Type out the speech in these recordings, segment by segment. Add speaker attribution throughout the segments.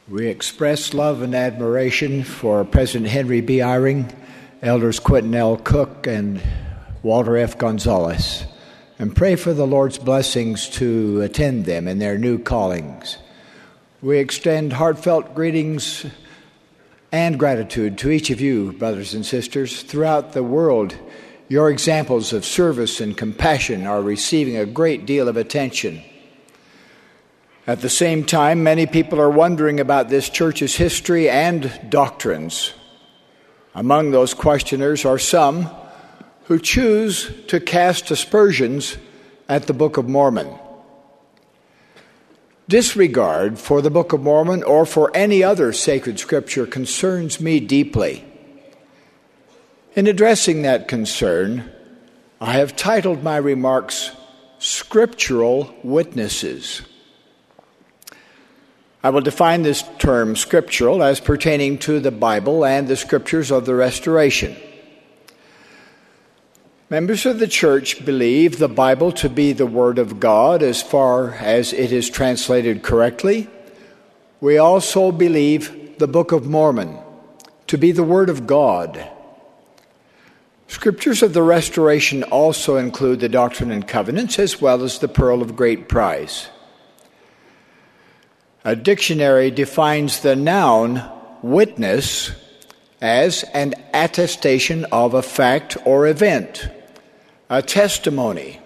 Speaker 1: We express love and admiration for President Henry B. Eyring, Elders Quentin L. Cook, and Walter F. Gonzalez, and pray for the Lord's blessings to attend them in their new callings. We extend heartfelt greetings and gratitude to each of you, brothers and sisters. Throughout the world, your examples of service and compassion are receiving a great deal of attention. At the same time, many people are wondering about this church's history and doctrines. Among those questioners are some who choose to cast aspersions at the Book of Mormon. Disregard for the Book of Mormon or for any other sacred scripture concerns me deeply. In addressing that concern, I have titled my remarks, Scriptural Witnesses. I will define this term, scriptural, as pertaining to the Bible and the scriptures of the Restoration. Members of the church believe the Bible to be the Word of God as far as it is translated correctly. We also believe the Book of Mormon to be the Word of God. Scriptures of the Restoration also include the Doctrine and Covenants as well as the Pearl of Great Price. A dictionary defines the noun witness as an attestation of a fact or event, a testimony.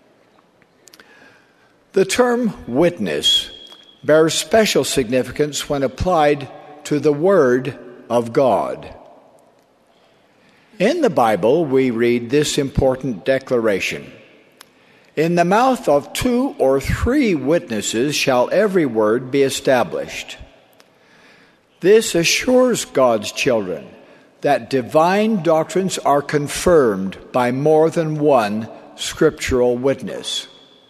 Speaker 1: The term witness bears special significance when applied to the Word of God. In the Bible, we read this important declaration: "In the mouth of 2 or 3 witnesses shall every word be established." This assures God's children that divine doctrines are confirmed by more than one scriptural witness.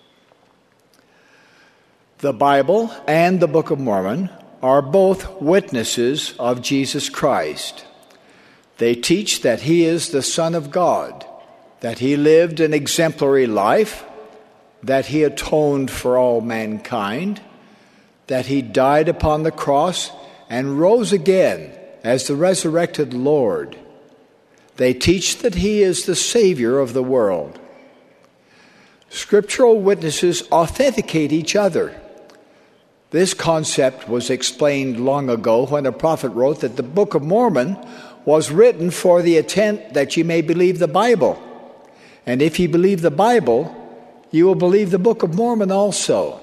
Speaker 1: The Bible and the Book of Mormon are both witnesses of Jesus Christ. They teach that He is the Son of God, that He lived an exemplary life, that He atoned for all mankind, that He died upon the cross and rose again as the resurrected Lord. They teach that He is the Savior of the world. Scriptural witnesses authenticate each other. This concept was explained long ago when a prophet wrote that the Book of Mormon was written for the intent that ye may believe the Bible. And if ye believe the Bible, you will believe the Book of Mormon also.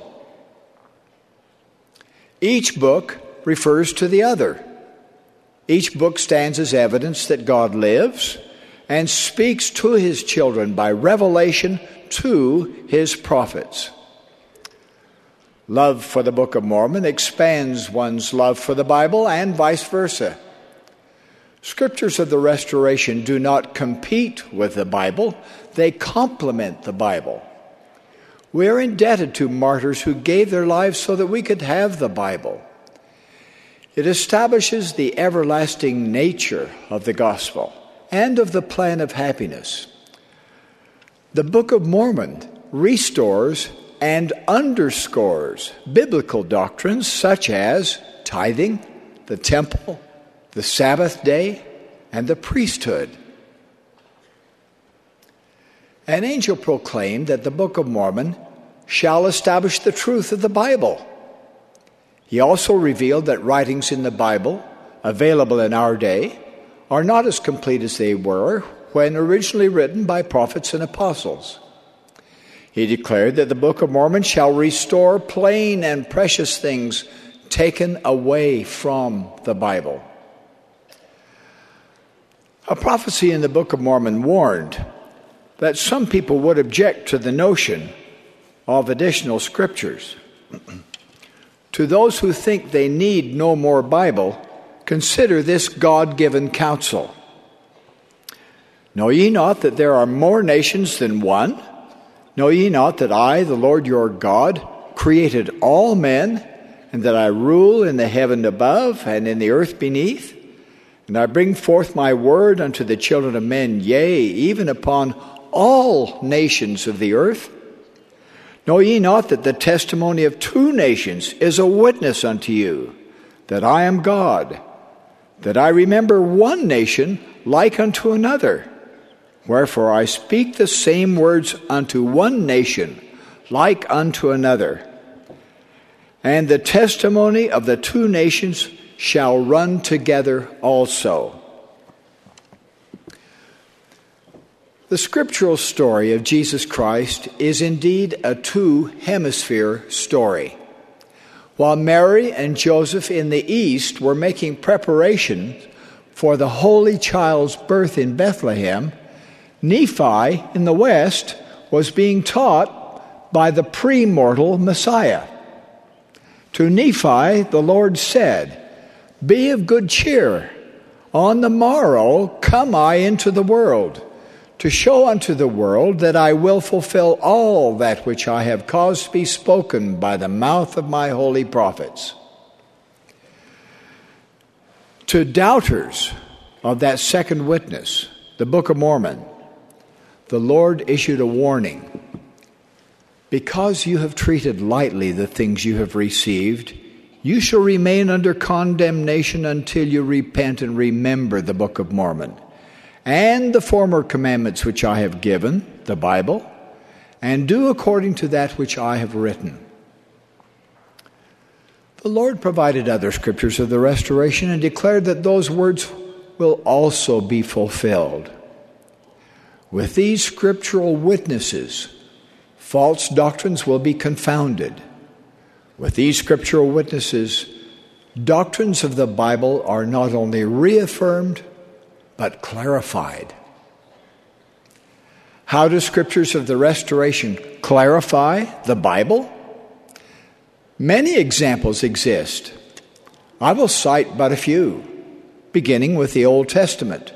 Speaker 1: Each book refers to the other. Each book stands as evidence that God lives and speaks to His children by revelation to His prophets. Love for the Book of Mormon expands one's love for the Bible and vice versa. Scriptures of the Restoration do not compete with the Bible, they complement the Bible. We are indebted to martyrs who gave their lives so that we could have the Bible. It establishes the everlasting nature of the gospel and of the plan of happiness. The Book of Mormon restores and underscores biblical doctrines such as tithing, the temple, the Sabbath day, and the priesthood. An angel proclaimed that the Book of Mormon shall establish the truth of the Bible. He also revealed that writings in the Bible, available in our day, are not as complete as they were when originally written by prophets and apostles. He declared that the Book of Mormon shall restore plain and precious things taken away from the Bible. A prophecy in the Book of Mormon warned that some people would object to the notion of additional scriptures. To those who think they need no more Bible, consider this God-given counsel. Know ye not that there are more nations than one? Know ye not that I, the Lord your God, created all men, and that I rule in the heaven above and in the earth beneath? And I bring forth my word unto the children of men, yea, even upon all nations of the earth. Know ye not that the testimony of 2 nations is a witness unto you? that I am God, that I remember one nation like unto another. Wherefore I speak the same words unto one nation like unto another. And the testimony of the two nations shall run together also. The scriptural story of Jesus Christ is indeed a two-hemisphere story. While Mary and Joseph in the east were making preparations for the holy child's birth in Bethlehem, Nephi in the west was being taught by the pre-mortal Messiah. To Nephi the Lord said, "Be of good cheer. On the morrow come I into the world, to show unto the world that I will fulfill all that which I have caused to be spoken by the mouth of my holy prophets." To doubters of that second witness, the Book of Mormon, the Lord issued a warning. Because you have treated lightly the things you have received, you shall remain under condemnation until you repent and remember the Book of Mormon, and the former commandments which I have given, the Bible, and do according to that which I have written. The Lord provided other scriptures of the restoration and declared that those words will also be fulfilled. With these scriptural witnesses, false doctrines will be confounded. With these scriptural witnesses, doctrines of the Bible are not only reaffirmed, but clarified. How do scriptures of the restoration clarify the Bible? Many examples exist. I will cite but a few, beginning with the Old Testament.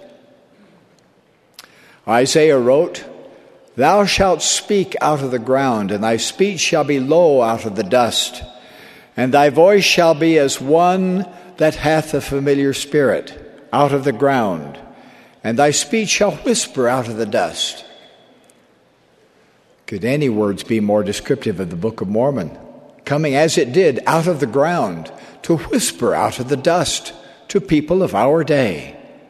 Speaker 1: Isaiah wrote, "Thou shalt speak out of the ground, and thy speech shall be low out of the dust, and thy voice shall be as one that hath a familiar spirit out of the ground, and thy speech shall whisper out of the dust." Could any words be more descriptive of the Book of Mormon, coming as it did out of the ground to whisper out of the dust to people of our day?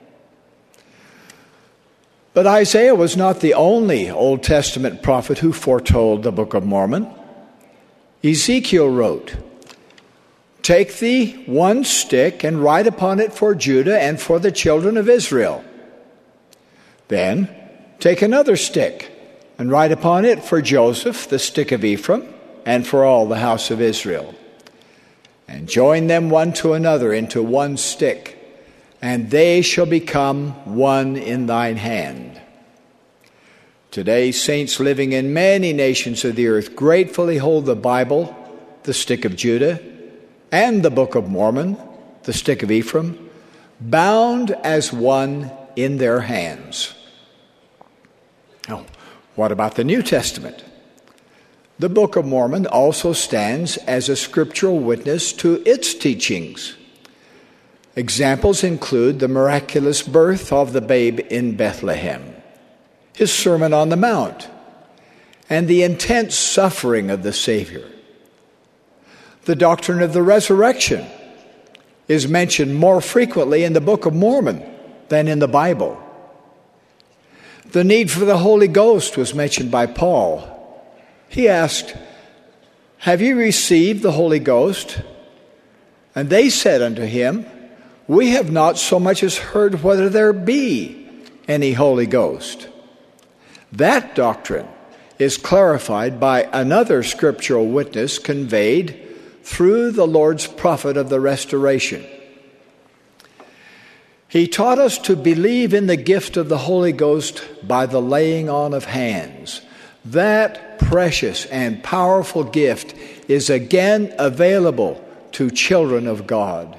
Speaker 1: But Isaiah was not the only Old Testament prophet who foretold the Book of Mormon. Ezekiel wrote, "Take thee one stick and write upon it for Judah and for the children of Israel. Then take another stick and write upon it for Joseph, the stick of Ephraim, and for all the house of Israel. And join them one to another into one stick, and they shall become one in thine hand." Today, saints living in many nations of the earth gratefully hold the Bible, the stick of Judah, and the Book of Mormon, the stick of Ephraim, bound as one in their hands. Now, what about the New Testament? The Book of Mormon also stands as a scriptural witness to its teachings. Examples include the miraculous birth of the babe in Bethlehem, his Sermon on the Mount, and the intense suffering of the Savior. The doctrine of the resurrection is mentioned more frequently in the Book of Mormon than in the Bible. The need for the Holy Ghost was mentioned by Paul. He asked, "Have ye received the Holy Ghost?" And they said unto him, "We have not so much as heard whether there be any Holy Ghost." That doctrine is clarified by another scriptural witness conveyed through the Lord's prophet of the restoration. He taught us to believe in the gift of the Holy Ghost by the laying on of hands. That precious and powerful gift is again available to children of God.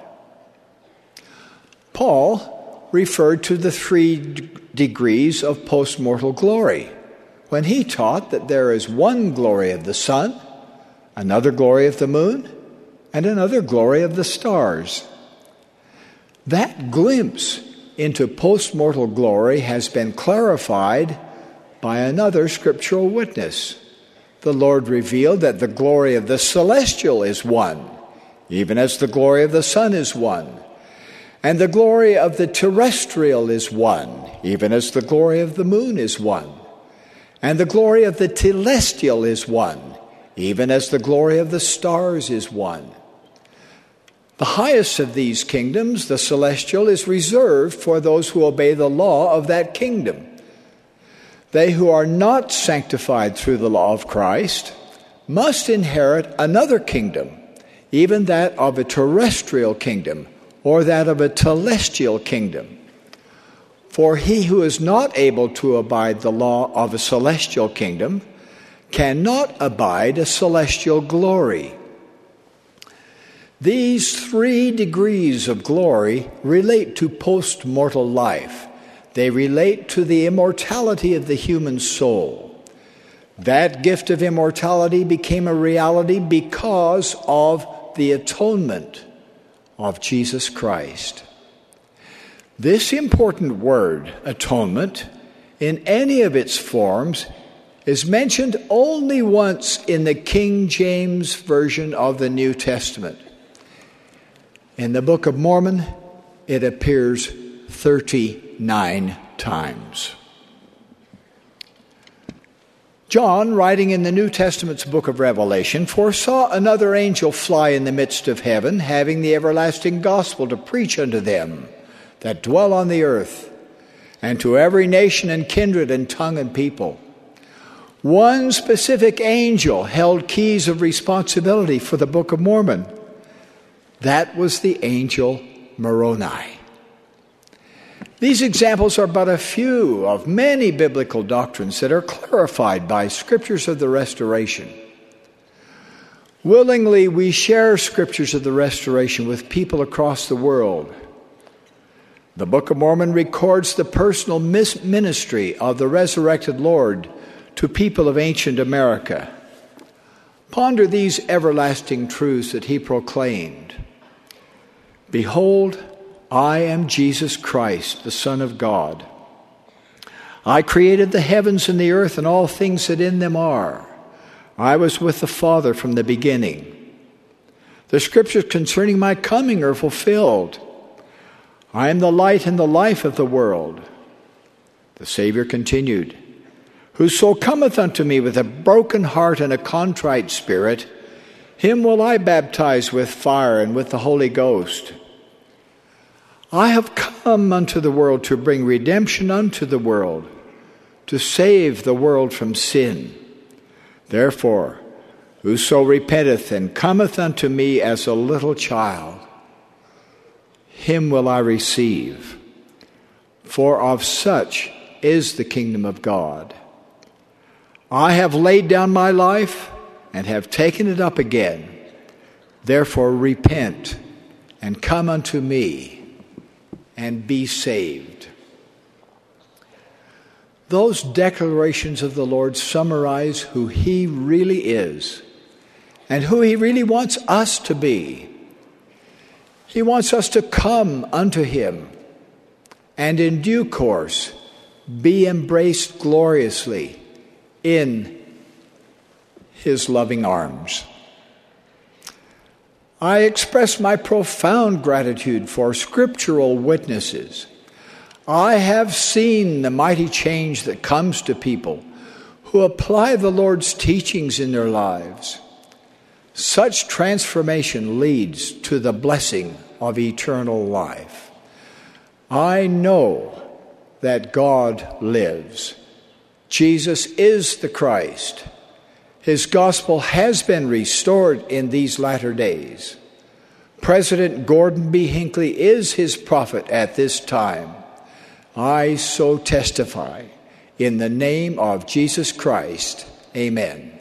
Speaker 1: Paul referred to the 3 degrees of postmortal glory when he taught that there is one glory of the sun, another glory of the moon, and another glory of the stars. That glimpse into postmortal glory has been clarified by another scriptural witness. The Lord revealed that the glory of the celestial is one, even as the glory of the sun is one. And the glory of the terrestrial is one, even as the glory of the moon is one. And the glory of the telestial is one, even as the glory of the stars is one. The highest of these kingdoms, the celestial, is reserved for those who obey the law of that kingdom. They who are not sanctified through the law of Christ must inherit another kingdom, even that of a terrestrial kingdom or that of a telestial kingdom. For he who is not able to abide the law of a celestial kingdom cannot abide a celestial glory. These 3 degrees of glory relate to post-mortal life. They relate to the immortality of the human soul. That gift of immortality became a reality because of the atonement of Jesus Christ. This important word, atonement, in any of its forms, is mentioned only once in the King James Version of the New Testament. In the Book of Mormon, it appears 39 times. John, writing in the New Testament's book of Revelation, foresaw another angel fly in the midst of heaven, having the everlasting gospel to preach unto them that dwell on the earth, and to every nation and kindred and tongue and people. One specific angel held keys of responsibility for the Book of Mormon. That was the angel Moroni. These examples are but a few of many biblical doctrines that are clarified by scriptures of the Restoration. Willingly, we share scriptures of the Restoration with people across the world. The Book of Mormon records the personal ministry of the resurrected Lord to people of ancient America. Ponder these everlasting truths that he proclaimed. Behold, I am Jesus Christ, the Son of God. I created the heavens and the earth and all things that in them are. I was with the Father from the beginning. The scriptures concerning my coming are fulfilled. I am the light and the life of the world. The Savior continued, Whoso cometh unto me with a broken heart and a contrite spirit, him will I baptize with fire and with the Holy Ghost. I have come unto the world to bring redemption unto the world, to save the world from sin. Therefore, whoso repenteth and cometh unto me as a little child, him will I receive. For of such is the kingdom of God. I have laid down my life and have taken it up again. Therefore repent and come unto me and be saved. Those declarations of the Lord summarize who he really is and who he really wants us to be. He wants us to come unto him and in due course be embraced gloriously in his loving arms. I express my profound gratitude for scriptural witnesses. I have seen the mighty change that comes to people who apply the Lord's teachings in their lives. Such transformation leads to the blessing of eternal life. I know that God lives. Jesus is the Christ. His gospel has been restored in these latter days. President Gordon B. Hinckley is his prophet at this time. I so testify in the name of Jesus Christ. Amen.